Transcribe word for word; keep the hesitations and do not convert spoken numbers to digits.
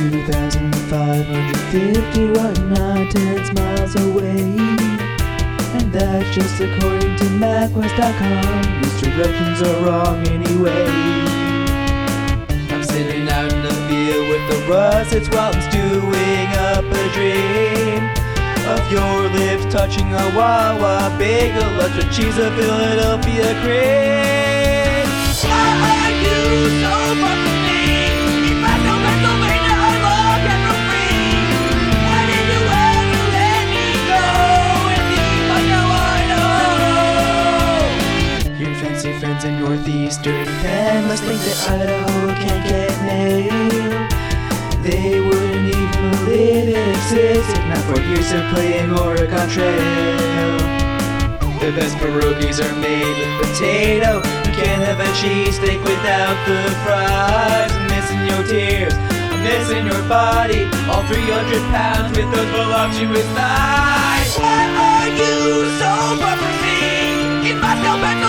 two thousand five hundred fifty rotten hot tens miles away. And that's just according to MapQuest dot com. These directions are wrong anyway. I'm sitting out in the field with the russets while I'm stewing up a dream of your lips touching a Wawa bagel, extra cheese, a Philadelphia cream. Why are you so far from me? If I know Pennsylvania, I love it for free. Why did you ever let me go with you? But now I know. Your fancy friends in northeastern Penn must think that Idaho can't get mail. They wouldn't even believe it exists if not for years of playing Oregon Trail. The best pierogies are made with potato. You can't have a cheesesteak without the fries. I'm missing your tears, I'm missing your body. All three hundred pounds with those voluptuous thighs. Why are you so far from me? In Moscow,